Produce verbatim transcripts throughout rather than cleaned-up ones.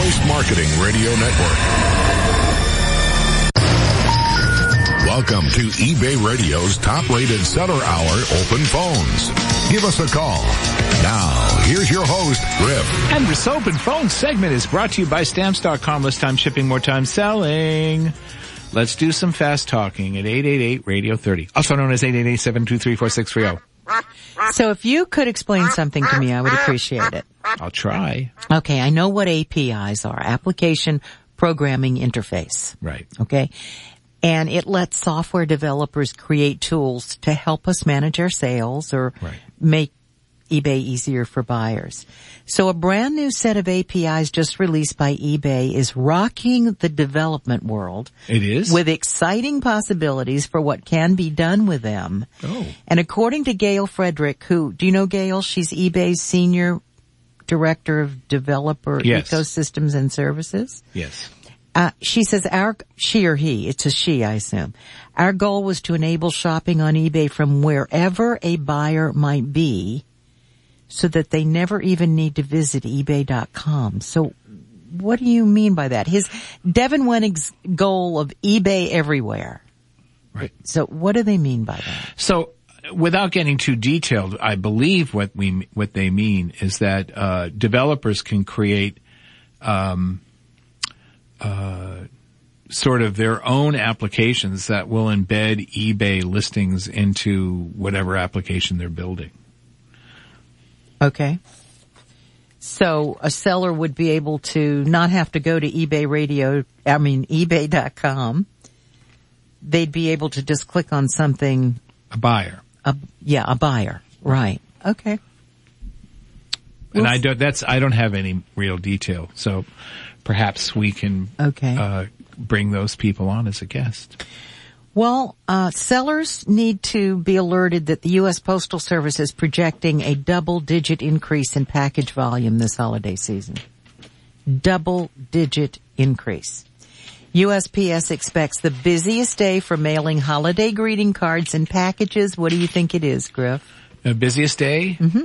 Voice Marketing Radio Network. Welcome to eBay Radio's top-rated seller hour open phones. Give us a call. Now, here's your host, Griff. And this open phone segment is brought to you by Stamps dot com. Less time shipping, more time selling. Let's do some fast talking at eight eight eight radio thirty. Also known as eight eight eight, seven two three, four six three zero. So if you could explain something to me, I would appreciate it. I'll try. Okay, I know what A P Is are. Application Programming Interface. Right. Okay. And it lets software developers create tools to help us manage our sales or right. make eBay easier for buyers. So a brand new set of A P Is just released by eBay is rocking the development world. It is? With exciting possibilities for what can be done with them. Oh. And according to Gail Frederick, who, do you know Gail? She's eBay's Senior Director of Developer yes. Ecosystems and Services. Yes. Uh, she says our, she or he, it's a she, I assume. Our goal was to enable shopping on eBay from wherever a buyer might be so that they never even need to visit eBay dot com. So what do you mean by that? His, Devin Wenig's goal of eBay everywhere. Right. So what do they mean by that? So without getting too detailed, I believe what we, what they mean is that, uh, developers can create, um, Uh, sort of their own applications that will embed eBay listings into whatever application they're building. Okay. So a seller would be able to not have to go to eBay Radio, I mean eBay dot com. They'd be able to just click on something. A buyer. A, yeah, a buyer. Right. Okay. And I don't, that's, I don't have any real detail. So perhaps we can, okay. uh, bring those people on as a guest. Well, uh, sellers need to be alerted that the U S Postal Service is projecting a double-digit increase in package volume this holiday season. Double-digit increase. U S P S expects the busiest day for mailing holiday greeting cards and packages. What do you think it is, Griff? The busiest day? Mm-hmm.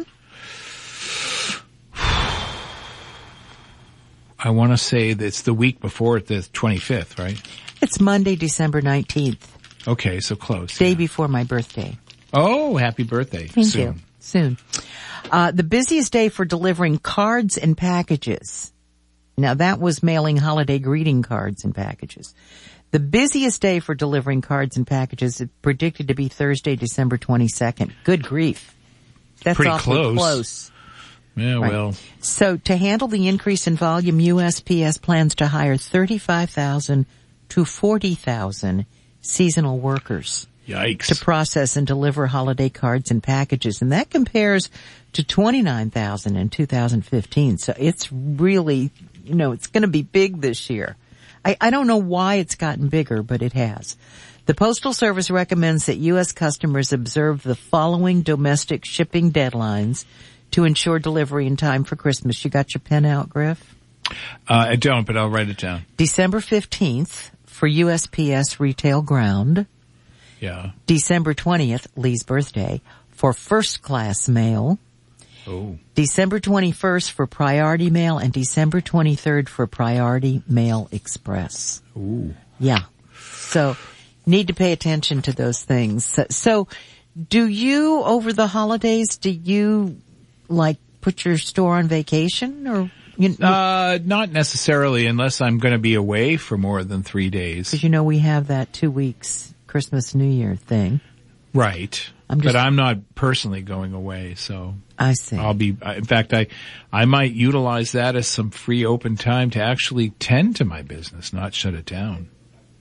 I want to say that it's the week before the twenty-fifth, right? It's Monday, December nineteenth. Okay, so close. Day yeah. before my birthday. Oh, happy birthday. Thank Soon. you. Soon. Uh, the busiest day for delivering cards and packages. Now that was mailing holiday greeting cards and packages. The busiest day for delivering cards and packages is predicted to be Thursday, December twenty-second. Good grief. That's pretty awfully close. close. Yeah, right. well. So to handle the increase in volume, U S P S plans to hire thirty-five thousand to forty thousand seasonal workers. Yikes. To process and deliver holiday cards and packages. And that compares to twenty-nine thousand in two thousand fifteen. So it's really, you know, it's going to be big this year. I, I don't know why it's gotten bigger, but it has. The Postal Service recommends that U S customers observe the following domestic shipping deadlines to ensure delivery in time for Christmas. You got your pen out, Griff? Uh, I don't, but I'll write it down. December fifteenth for U S P S Retail Ground. Yeah. December twentieth, Lee's birthday, for first class mail. Oh. December twenty-first for Priority Mail and December twenty-third for Priority Mail Express. Ooh. Yeah. So need to pay attention to those things. So, so do you, over the holidays, do you like put your store on vacation or? You, uh, not necessarily unless I'm going to be away for more than three days. Because you know we have that two weeks Christmas New Year thing. Right. I'm just, but I'm not personally going away, so. I see. I'll be, in fact, I, I might utilize that as some free open time to actually tend to my business, not shut it down.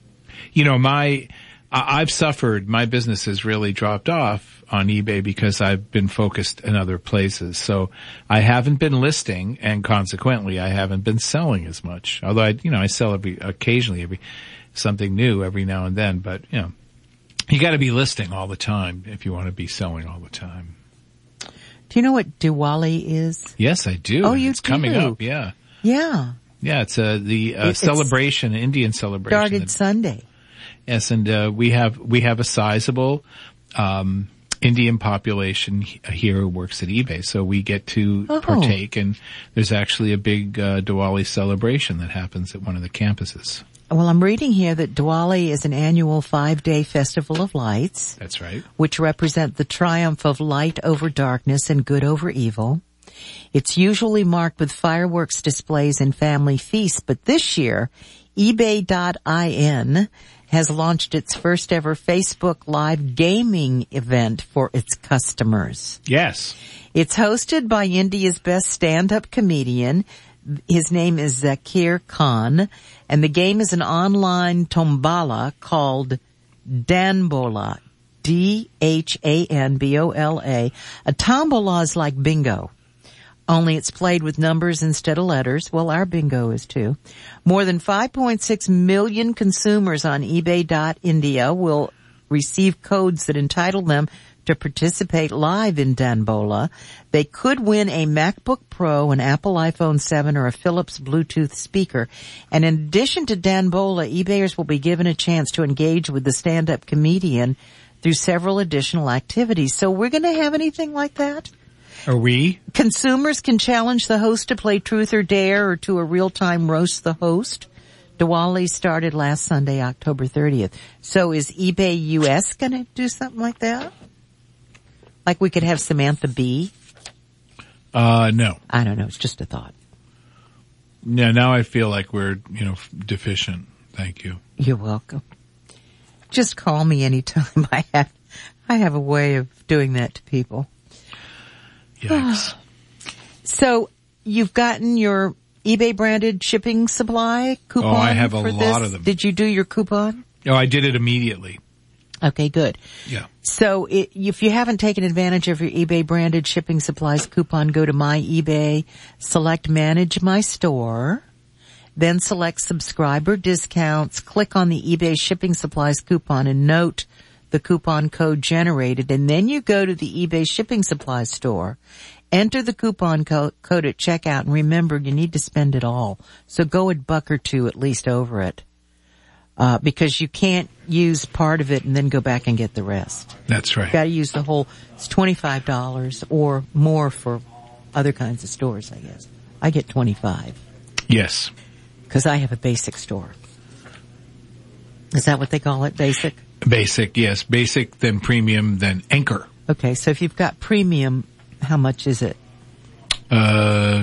You know, my, I've suffered, my business has really dropped off on eBay because I've been focused in other places. So I haven't been listing and consequently I haven't been selling as much. Although I, you know, I sell every, occasionally every, something new every now and then, but you know, you gotta be listing all the time if you want to be selling all the time. Do you know what Diwali is? Yes, I do. Oh, you it's do? coming up, yeah. Yeah. Yeah, it's uh, the uh, It's celebration, Indian celebration. Started that, Sunday. Yes, and uh, we have we have a sizable um Indian population here who works at eBay, so we get to Oh. partake, and there's actually a big uh, Diwali celebration that happens at one of the campuses. Well, I'm reading here that Diwali is an annual five-day festival of lights, That's right. which represent the triumph of light over darkness and good over evil. It's usually marked with fireworks displays and family feasts, but this year, eBay dot in has launched its first ever Facebook Live gaming event for its customers. Yes. It's hosted by India's best stand-up comedian. His name is Zakir Khan, and the game is an online tombola called Danbola. D H A N B O L A. A tombola is like bingo, only it's played with numbers instead of letters. Well, our bingo is too. More than five point six million consumers on eBay dot India will receive codes that entitle them to participate live in Danbola. They could win a MacBook Pro, an Apple iPhone seven, or a Philips Bluetooth speaker. And in addition to Danbola, eBayers will be given a chance to engage with the stand-up comedian through several additional activities. So we're going to have anything like that? Are we? Consumers can challenge the host to play Truth or Dare or to a real-time roast the host. Diwali started last Sunday, October thirtieth. So is eBay U S going to do something like that? Like we could have Samantha Bee? Uh, no. I don't know. It's just a thought. Yeah, now I feel like we're, you know, deficient. Thank you. You're welcome. Just call me anytime. I have, I have a way of doing that to people. Yikes. So you've gotten your eBay branded shipping supply coupon? Oh, I have a for lot this? of them. Did you do your coupon? Oh, I did it immediately. Okay, good. Yeah. So it, if you haven't taken advantage of your eBay branded shipping supplies coupon, go to My eBay, select Manage My Store, then select Subscriber Discounts, click on the eBay shipping supplies coupon and note the coupon code generated, and then you go to the eBay shipping supplies store, enter the coupon co- code at checkout, and remember, you need to spend it all. So go a buck or two at least over it. Uh, because you can't use part of it and then go back and get the rest. That's right. You gotta use the whole, it's twenty-five dollars or more for other kinds of stores, I guess. I get twenty-five. Yes. Cause I have a basic store. Is that what they call it? Basic? Basic, yes. Basic, then premium, then anchor. Okay, so if you've got premium, how much is it? Uh,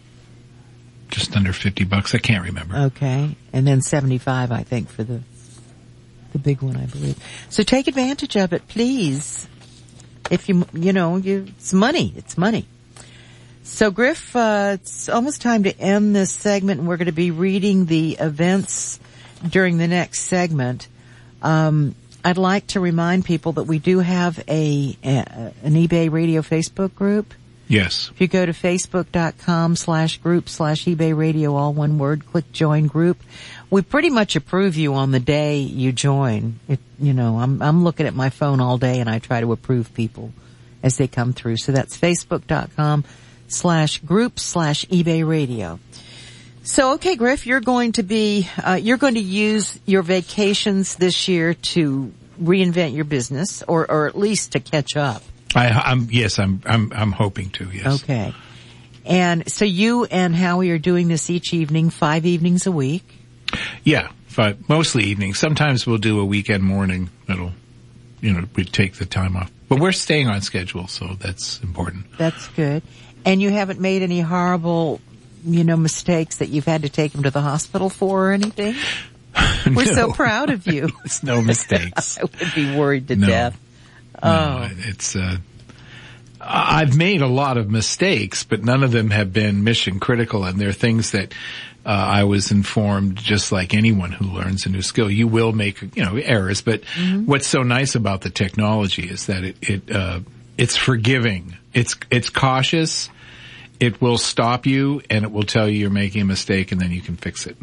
just under fifty bucks. I can't remember. Okay. And then seventy-five, I think, for the, the big one, I believe. So take advantage of it, please. If you, you know, you, it's money. It's money. So Griff, uh, it's almost time to end this segment, and we're going to be reading the events during the next segment. Um, I'd like to remind people that we do have a, a an eBay Radio Facebook group. Yes. If you go to facebook.com slash group slash eBay Radio, all one word, click join group. We pretty much approve you on the day you join. It, you know, I'm, I'm looking at my phone all day and I try to approve people as they come through. So that's facebook.com slash group slash eBay Radio. So, okay, Griff, you're going to be, uh, you're going to use your vacations this year to reinvent your business or, or at least to catch up. I, I'm, yes, I'm, I'm, I'm hoping to, yes. Okay. And so you and Howie are doing this each evening, five evenings a week? Yeah, five, mostly evenings. Sometimes we'll do a weekend morning that'll, you know, we take the time off. But we're staying on schedule, so that's important. That's good. And you haven't made any horrible, you know, mistakes that you've had to take him to the hospital for or anything? We're No. so proud of you. It's no mistakes. I would be worried to No. death. No, Oh. it's, uh, I've made a lot of mistakes, but none of them have been mission critical, and they're things that, uh, I was informed, just like anyone who learns a new skill, you will make, you know, errors, but mm-hmm. what's so nice about the technology is that it, it, uh, it's forgiving. It's, it's cautious. It will stop you and it will tell you you're making a mistake and then you can fix it.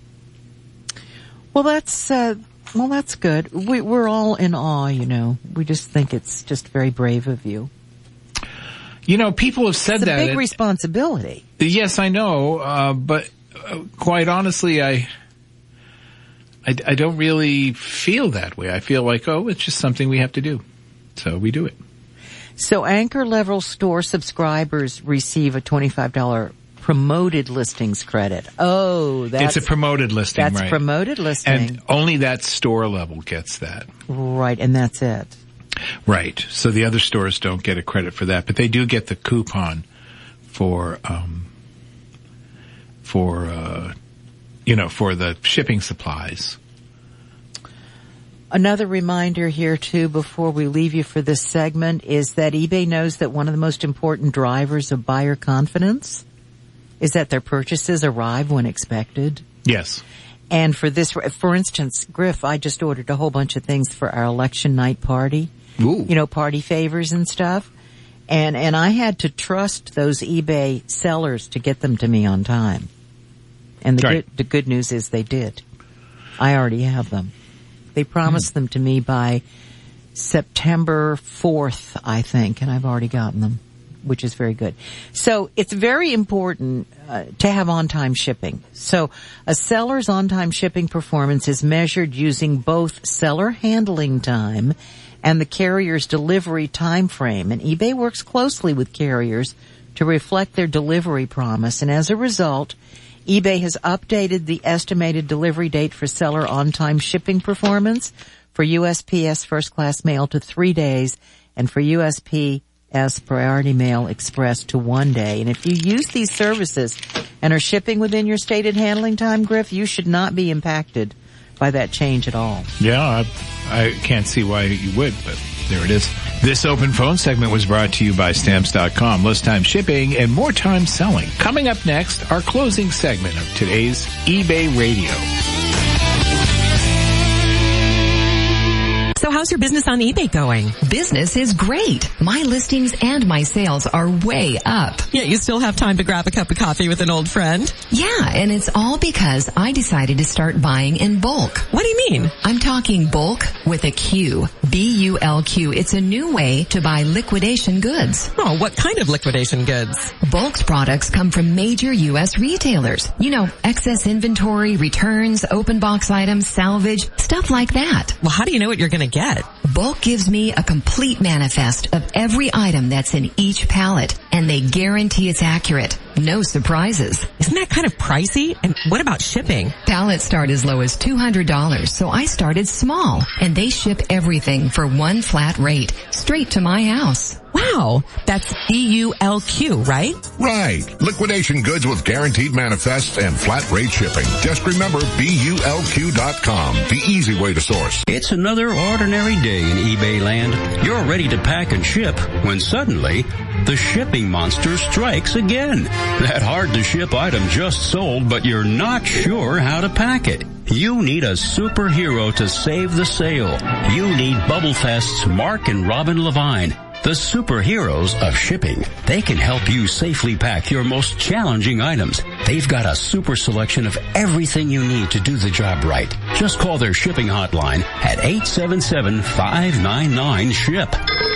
Well, that's, uh, well, that's good. We, we're all in awe, you know. We just think it's just very brave of you. You know, people have said it's that. It's a big it, responsibility. Yes, I know, uh, but uh, quite honestly, I, I, I don't really feel that way. I feel like, oh, it's just something we have to do. So we do it. So anchor level store subscribers receive a twenty-five dollars promoted listings credit. Oh, that's... It's a promoted listing, that's right? That's promoted listing. And only that store level gets that. Right, and that's it. Right. So the other stores don't get a credit for that, but they do get the coupon for, um, for, uh, you know, for the shipping supplies. Another reminder here too, before we leave you for this segment, is that eBay knows that one of the most important drivers of buyer confidence is that their purchases arrive when expected. Yes. And for this, for instance, Griff, I just ordered a whole bunch of things for our election night party. Ooh. You know, party favors and stuff. And, and I had to trust those eBay sellers to get them to me on time. And the right. good, the good news is they did. I already have them. They promised hmm. them to me by September fourth, I think, and I've already gotten them, which is very good. So it's very important uh, to have on-time shipping. So a seller's on-time shipping performance is measured using both seller handling time and the carrier's delivery time frame. And eBay works closely with carriers to reflect their delivery promise. And as a result, eBay has updated the estimated delivery date for seller on-time shipping performance for U S P S first class mail to three days and for U S P S priority mail express to one day. And if you use these services and are shipping within your stated handling time, Griff, you should not be impacted by that change at all. Yeah, I, I can't see why you would, but there it is. This open phone segment was brought to you by Stamps dot com. Less time shipping and more time selling. Coming up next, our closing segment of today's eBay Radio. So how's your business on eBay going? Business is great. My listings and my sales are way up. Yeah, you still have time to grab a cup of coffee with an old friend? Yeah, and it's all because I decided to start buying in bulk. What do you mean? I'm talking bulk with a Q. B U L Q. It's a new way to buy liquidation goods. Oh, what kind of liquidation goods? Bulk's products come from major U S retailers. You know, excess inventory, returns, open box items, salvage, stuff like that. Well, how do you know what you're going to get? Bulk gives me a complete manifest of every item that's in each pallet, and they guarantee it's accurate. No surprises. Isn't that kind of pricey? And what about shipping? Pallets start as low as two hundred dollars, so I started small, and they ship everything for one flat rate, straight to my house. Wow, that's B U L Q, right? Right. Liquidation goods with guaranteed manifests and flat rate shipping. Just remember B U L Q dot com, the easy way to source. It's another ordinary day in eBay land. You're ready to pack and ship when suddenly the shipping monster strikes again. That hard-to-ship item just sold, but you're not sure how to pack it. You need a superhero to save the sale. You need Bubblefest's Mark and Robin Levine, the superheroes of shipping. They can help you safely pack your most challenging items. They've got a super selection of everything you need to do the job right. Just call their shipping hotline at eight seven seven, five nine nine, SHIP.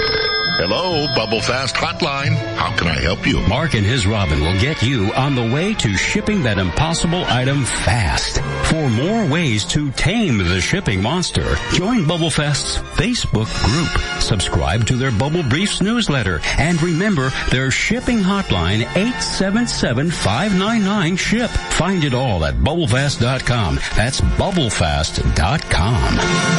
Hello, Bubblefast Hotline. How can I help you? Mark and his Robin will get you on the way to shipping that impossible item fast. For more ways to tame the shipping monster, join Bubblefest's Facebook group. Subscribe to their Bubble Briefs newsletter. And remember their shipping hotline, eight seven seven, five nine nine, SHIP. Find it all at bubblefast dot com. That's bubblefast dot com.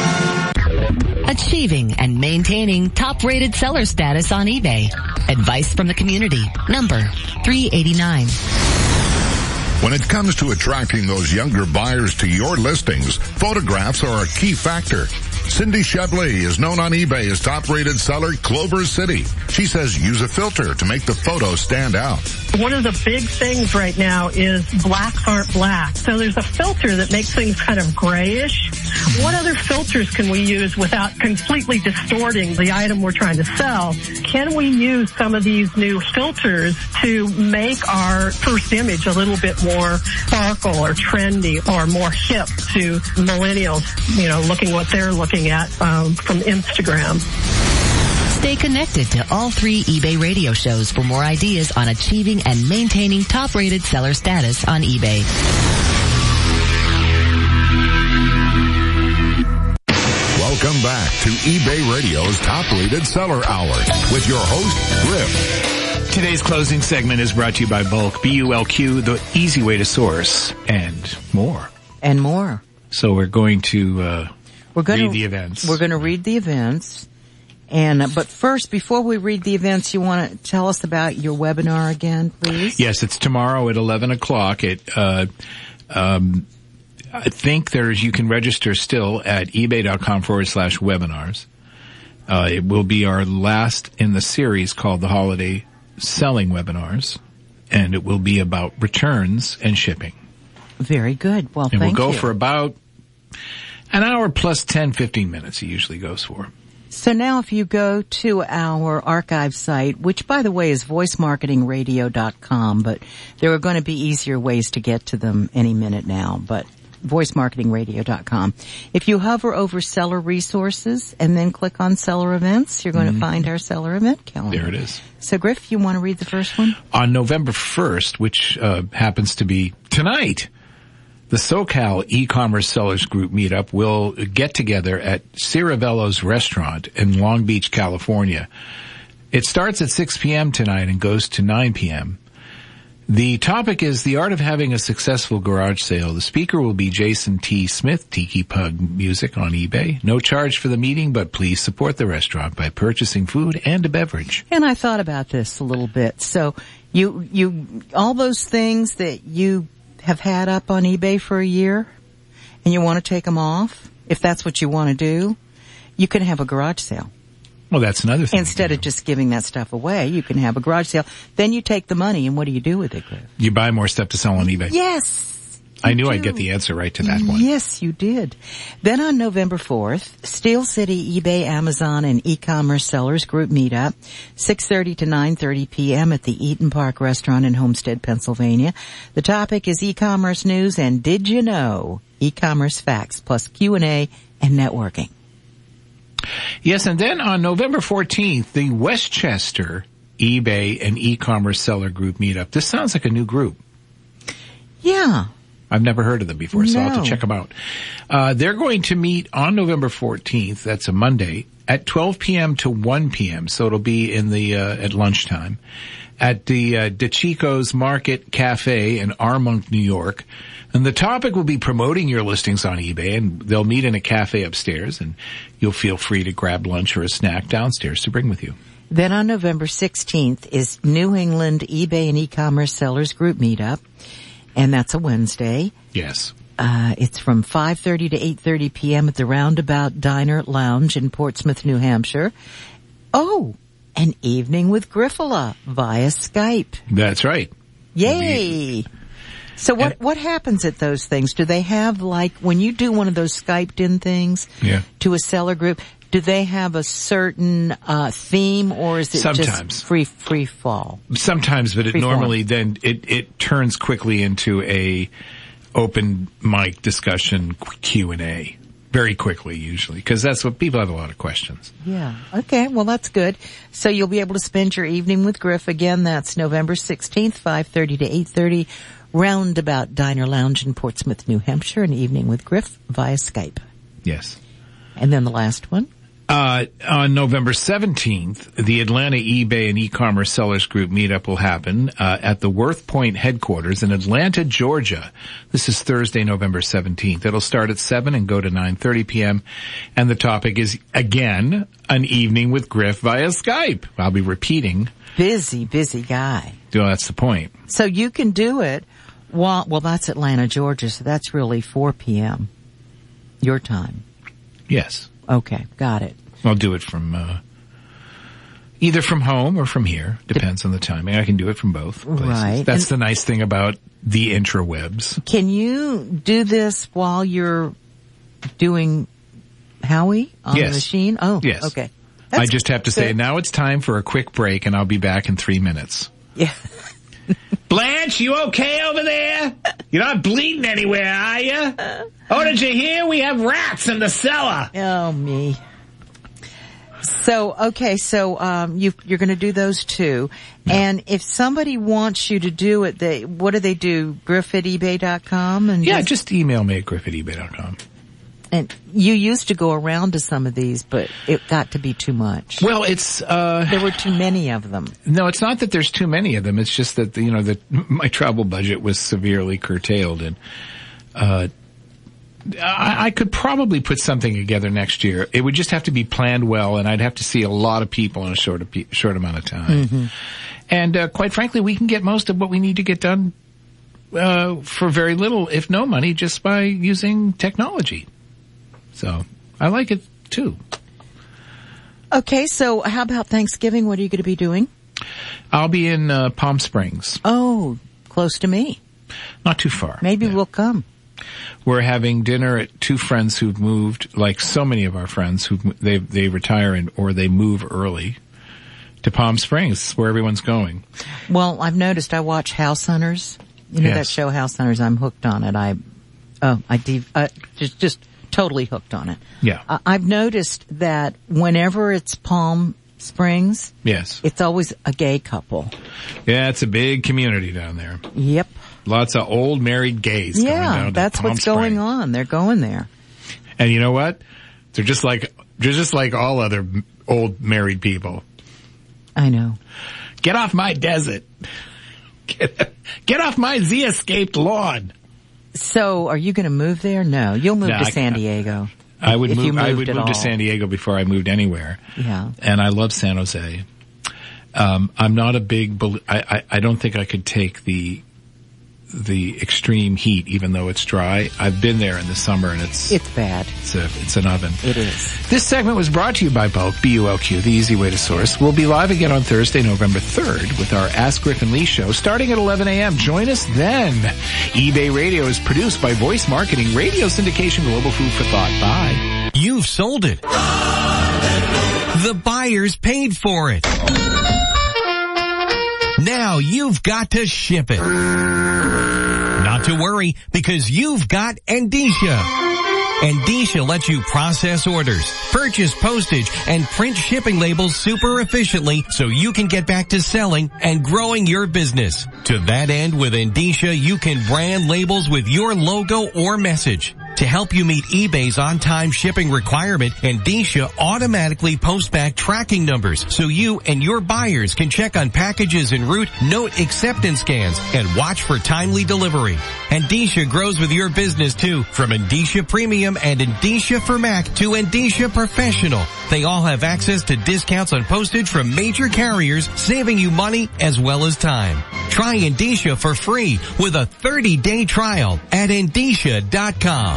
Achieving and maintaining top-rated seller status on eBay. Advice from the community. Number three eighty-nine. When it comes to attracting those younger buyers to your listings, photographs are a key factor. Cindy Shebley is known on eBay as top-rated seller Clover City. She says use a filter to make the photos stand out. One of the big things right now is blacks aren't black. So there's a filter that makes things kind of grayish. What other filters can we use without completely distorting the item we're trying to sell? Can we use some of these new filters to make our first image a little bit more sparkle or trendy or more hip to millennials, you know, looking what they're looking at um, from Instagram? Stay connected to all three eBay radio shows for more ideas on achieving and maintaining top-rated seller status on eBay. Welcome back to eBay Radio's top-rated seller hour with your host, Griff. Today's closing segment is brought to you by Bulk, B U L Q, the easy way to source, and more. And more. So we're going to uh, we're going read to, the events. We're going to read the events. And uh, but first, before we read the events, you want to tell us about your webinar again, please? Yes, it's tomorrow at eleven o'clock. It, uh, um, I think there's, you can register still at ebay.com forward slash webinars. Uh, it will be our last in the series called the Holiday Selling Webinars, and it will be about returns and shipping. Very good. Well, and thank we'll go you. for about an hour plus ten, fifteen minutes it usually goes for. So now if you go to our archive site, which by the way is voice marketing radio dot com, but there are going to be easier ways to get to them any minute now, but voice marketing radio dot com. If you hover over seller resources and then click on seller events, you're going mm-hmm. to find our seller event calendar. There it is. So Griff, you want to read the first one? On November first, which uh, happens to be tonight, the SoCal e-commerce sellers group meetup will get together at Ciravello's restaurant in Long Beach, California. It starts at six p.m. tonight and goes to nine p.m. The topic is the art of having a successful garage sale. The speaker will be Jason T. Smith, Tiki Pug Music on eBay. No charge for the meeting, but please support the restaurant by purchasing food and a beverage. And I thought about this a little bit. So you, you, all those things that you have had up on eBay for a year and you want to take them off, if that's what you want to do, you can have a garage sale. Well, that's another thing. Instead of just giving that stuff away, you can have a garage sale. Then you take the money, and what do you do with it, Griff? You buy more stuff to sell on eBay. Yes. I knew do. I'd get the answer right to that one. Yes, you did. Then on November fourth, Steel City eBay, Amazon, and e-commerce sellers group meetup, six thirty to nine thirty p.m. at the Eaton Park Restaurant in Homestead, Pennsylvania. The topic is e-commerce news and did you know? E-commerce facts plus Q and A and networking. Yes, and then on November fourteenth, the Westchester eBay and e-commerce seller group meetup. This sounds like a new group. Yeah. I've never heard of them before, so no. I'll have to check them out. Uh, they're going to meet on November fourteenth, that's a Monday, at twelve p.m. to one p.m., so it'll be in the, uh, at lunchtime, at the, uh, DeChico's Market Cafe in Armonk, New York. And the topic will be promoting your listings on eBay, and they'll meet in a cafe upstairs, and you'll feel free to grab lunch or a snack downstairs to bring with you. Then on November sixteenth is New England eBay and e-commerce sellers group meetup, and that's a Wednesday. Yes. Uh, it's from five thirty to eight thirty p.m. at the Roundabout Diner Lounge in Portsmouth, New Hampshire. Oh, an evening with Grifola via Skype. That's right. Yay! So what, what happens at those things? Do they have, like, when you do one of those Skyped in things yeah. to a seller group, do they have a certain, uh, theme, or is it Sometimes. just free, free fall? Sometimes, but it free normally form. then, it, it turns quickly into a open mic discussion Q and A. Very quickly, usually, because that's what people have a lot of questions. Yeah. Okay. Well, that's good. So you'll be able to spend your evening with Griff. Again, that's November sixteenth, five thirty to eight thirty, Roundabout Diner Lounge in Portsmouth, New Hampshire, an evening with Griff via Skype. Yes. And then the last one? Uh, on November seventeenth, the Atlanta eBay and e-commerce sellers group meetup will happen, uh, at the Worth Point headquarters in Atlanta, Georgia. This is Thursday, November seventeenth. It'll start at seven and go to nine thirty p.m. And the topic is, again, an evening with Griff via Skype. I'll be repeating. Busy, busy guy. Well, that's the point. So you can do it while, well, that's Atlanta, Georgia, so that's really four p.m. your time. Yes. Okay, got it. I'll do it from, uh, either from home or from here. Depends on the timing. I can do it from both places. Right. That's And the nice thing about the intrawebs. can you do this while you're doing Howie on Yes. the machine? Oh, Yes. okay. I That's just have to say, good. now it's time for a quick break, and I'll be back in three minutes. Yeah. Blanche, you okay over there? You're not bleeding anywhere, are you? Oh, did you hear? We have rats in the cellar. Oh, me. So, okay, so, um, you, you're gonna do those two. Yeah. And if somebody wants you to do it, they, what do they do? Griff at ebay dot com? And Yeah, just, just email me at griff at ebay dot com. And you used to go around to some of these, but it got to be too much. Well, it's, uh... there were too many of them. No, it's not that there's too many of them. It's just that, you know, that my travel budget was severely curtailed, and, uh, I, I could probably put something together next year. It would just have to be planned well, and I'd have to see a lot of people in a short, short amount of time. Mm-hmm. And, uh, quite frankly, we can get most of what we need to get done, uh, for very little, if no money, just by using technology. So, I like it, too. Okay, so how about Thanksgiving? What are you going to be doing? I'll be in uh, Palm Springs. Oh, close to me. Not too far. Maybe yeah. we'll come. We're having dinner at two friends who've moved, like so many of our friends, who they they retire and or they move early to Palm Springs, where everyone's going. Well, I've noticed I watch House Hunters. You know yes. that show House Hunters? I'm hooked on it. I, oh, I de- uh, just just. totally hooked on it. Yeah. Uh, I've noticed that whenever it's Palm Springs, yes, it's always a gay couple. Yeah, it's a big community down there. Yep. Lots of old married gays yeah, going down to that's Palm what's Springs. going on. They're going there. And you know what? They're just like they're just like all other old married people. I know. Get off my desert. Get, get off my Z-escaped lawn. So, are you going to move there? No, you'll move no, to I, San Diego. I would if move. You I would move all. to San Diego before I moved anywhere. Yeah, and I love San Jose. Um, I'm not a big. I, I I don't think I could take the the extreme heat, even though it's dry. I've been there in the summer, and it's it's bad. It's a it's an oven. It is. This segment was brought to you by Bulk, B U L Q, the easy way to source. We'll be live again on Thursday, November third, with our Ask Griff and Lee show, starting at eleven a.m. Join us then. eBay Radio is produced by Voice Marketing, Radio Syndication, Global Food for Thought. Bye. You've sold it. The buyers paid for it. Now you've got to ship it. Not to worry, because you've got Endicia. Endicia lets you process orders, purchase postage, and print shipping labels super efficiently so you can get back to selling and growing your business. To that end, with Endicia, you can brand labels with your logo or message. To help you meet eBay's on-time shipping requirement, Endicia automatically posts back tracking numbers so you and your buyers can check on packages en route, note acceptance scans, and watch for timely delivery. Endicia grows with your business too, from Endicia Premium and Endicia for Mac to Endicia Professional. They all have access to discounts on postage from major carriers, saving you money as well as time. Try Endicia for free with a thirty-day trial at Endicia dot com.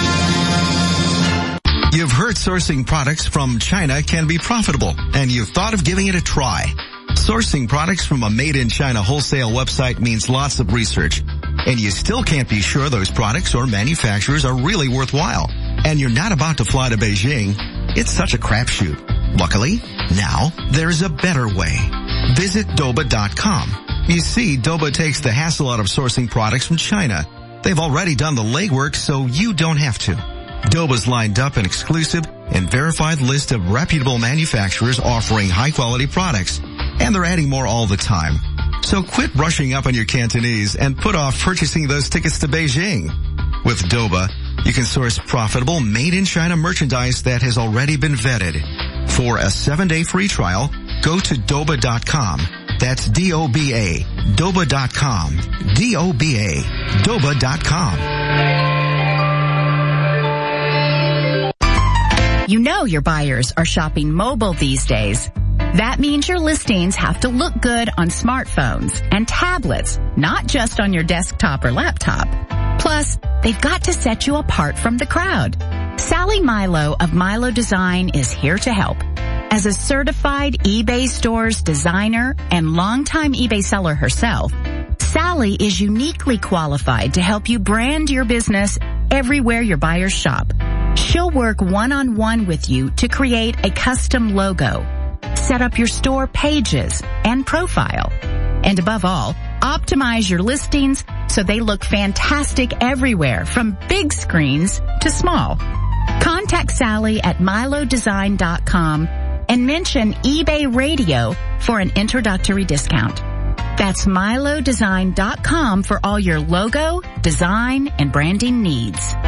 You've heard sourcing products from China can be profitable, and you've thought of giving it a try. Sourcing products from a made-in-China wholesale website means lots of research, and you still can't be sure those products or manufacturers are really worthwhile. And you're not about to fly to Beijing. It's such a crapshoot. Luckily, now there's a better way. Visit Doba dot com. You see, Doba takes the hassle out of sourcing products from China. They've already done the legwork, so you don't have to. Doba's lined up an exclusive and verified list of reputable manufacturers offering high-quality products, and they're adding more all the time. So quit brushing up on your Cantonese and put off purchasing those tickets to Beijing. With Doba, you can source profitable made-in-China merchandise that has already been vetted. For a seven-day free trial, go to Doba dot com. That's D O B A. Doba dot com. D O B A. Doba dot com. You know your buyers are shopping mobile these days. That means your listings have to look good on smartphones and tablets, not just on your desktop or laptop. Plus, they've got to set you apart from the crowd. Sally Milo of Milo Design is here to help. As a certified eBay Stores designer and longtime eBay seller herself, Sally is uniquely qualified to help you brand your business everywhere your buyers shop. She'll work one-on-one with you to create a custom logo, set up your store pages and profile, and above all, optimize your listings so they look fantastic everywhere, from big screens to small. Contact Sally at Milo Design dot com and mention eBay Radio for an introductory discount. That's Milo Design dot com for all your logo, design, and branding needs.